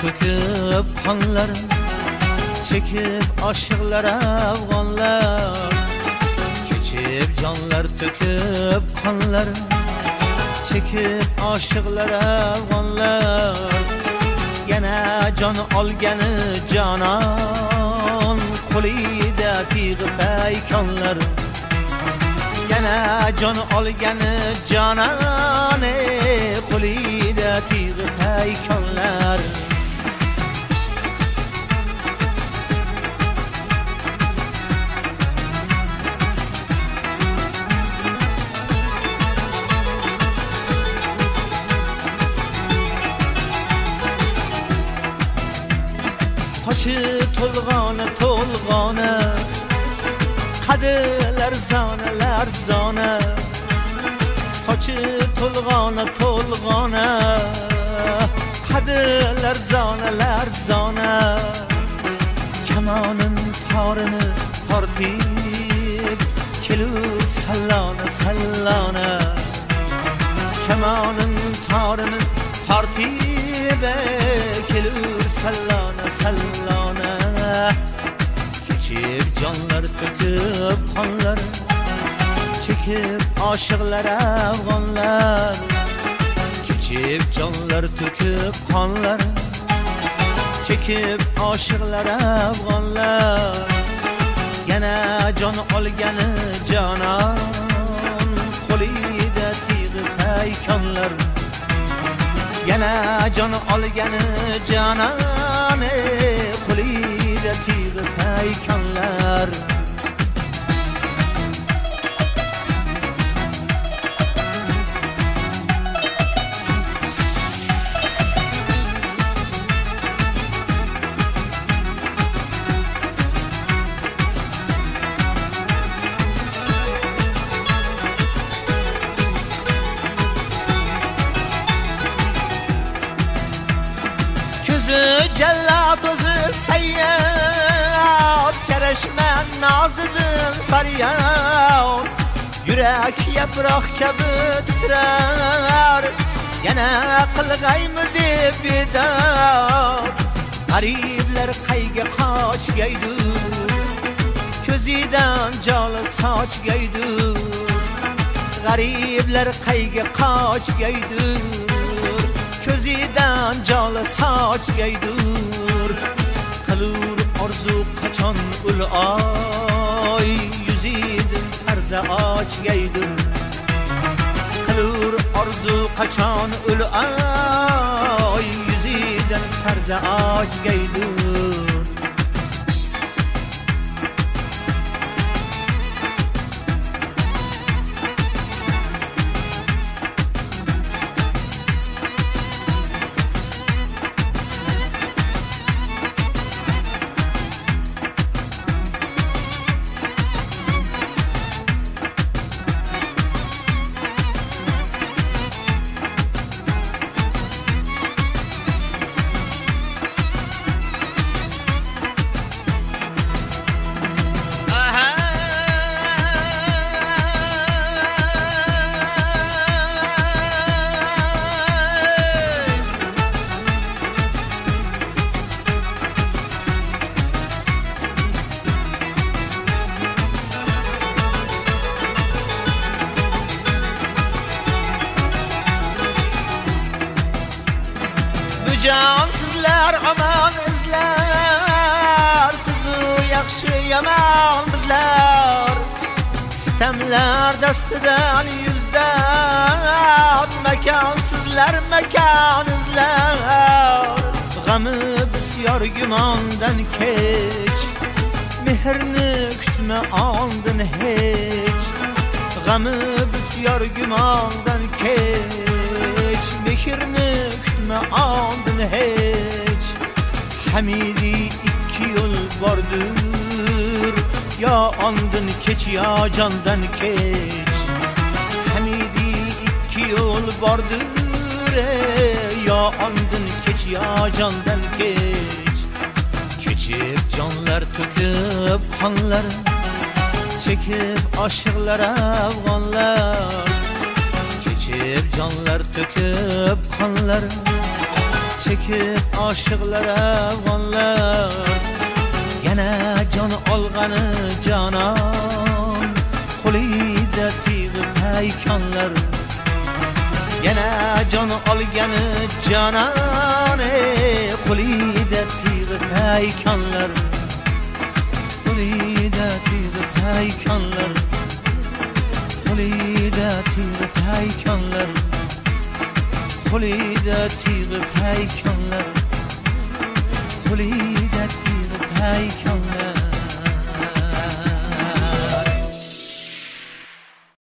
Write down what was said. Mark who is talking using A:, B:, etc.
A: to'kib qonlar, chekib oshiqlar afg'onlar, kechib jonlar to'kib qonlar, chekib oshiqlar afg'onlar, yana jon olgani jonon, qo'lida tig'i paykonlar, yana jon olgani jonon, qo'lida tig'i paykonlar. Sochi to'lg'ona to'lg'ona, qadi larzona larzona, sochi to'lg'ona to'lg'ona, qadi larzona larzona, kamonin torini tortib kelur sallona sallona, kamonin torini tortib kelur sallona sallona, kechib jonlar to'kib qonlar, chekib oshiqlar afg'onlar, kechib jonlar to'kib qonlar, chekib oshiqlar afg'onlar, yana jon olgani jonon, qo'lida tig'i paykonlar, yana jon olgani jonon, qo'lida tig'i paykonlar. Cellat o'zi sayyod, karashman nozidim faryod, yurak yaproq kabi titrar, yana qilg'aymi deb bedod, g'ariblar qayga qochgaydur, ko'zidan joli sochgaydur, g'ariblar qayga qochgaydur, ko'zidan joli sochgaydur, qilur orzu qachon ul oy, yuzidan parda ochgaydur, qilur orzu qachon ul oy, yuzidan parda ochgaydur. Cansizlar aman izlar, sizu yaxshi yomon bizlar, sitamlar dastidan yuzdan, makonsizlar makon izlar, g'ami bisyor gumondan kech, mehrni kutma ondin hech, g'ami bisyor gumondan kech, mehrni kutma ondin hech, hamidi ikki yo'l bordur, yo ondin kech yo jondan kech, hamidi ikki yo'l bordur, yo ondin kech yo jondan kech, kechib jonlar to'kib qonlar, çekip aşıqlar afg'onlar, kechib jonlar to'kib qonlar, çekip aşıqlara afg'onlar yana jon olg'ani jonon qo'lida tig'i paykonlar yana jon olgani jonon qo'lida tig'i paykonlar qo'lida tig'i paykonlar qo'lida tig'i paykonlar qo'lida tig'i paykonlar qo'lida tig'i paykonlar